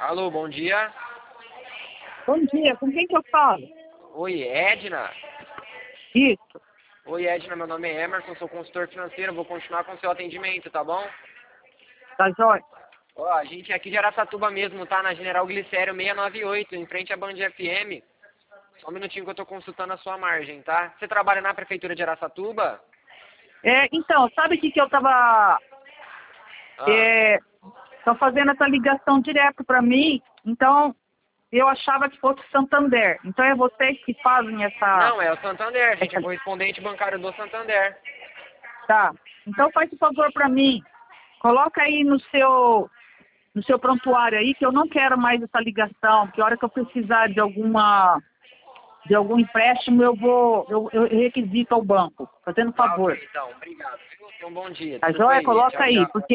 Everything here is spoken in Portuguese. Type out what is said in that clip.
Alô, bom dia. Bom dia, com quem que eu falo? Oi, Edna. Isso, Oi, Edna, meu nome é Emerson, sou consultor financeiro, vou continuar com o seu atendimento, tá bom? tá jóia? Ó, a gente é aqui de Araçatuba mesmo, tá? Na General Glicério 698, em frente à Band FM. Só um minutinho que eu tô consultando a sua margem, tá? Você trabalha na Prefeitura de Araçatuba? Então, sabe o que eu tava Ah, tô fazendo essa ligação direto para mim, então eu achava que fosse Santander. Então é vocês que fazem não, é o Santander, a gente é essa... correspondente bancário do Santander. Tá, então faz um favor para mim, coloca aí no seu prontuário aí que eu não quero mais essa ligação, que a hora que eu precisar de algum empréstimo eu requisito ao banco, fazendo Tá ok, favor. então, obrigado, viu? Tenha um bom dia, Tá tudo joia? bem, Coloca tchau, aí, tchau. porque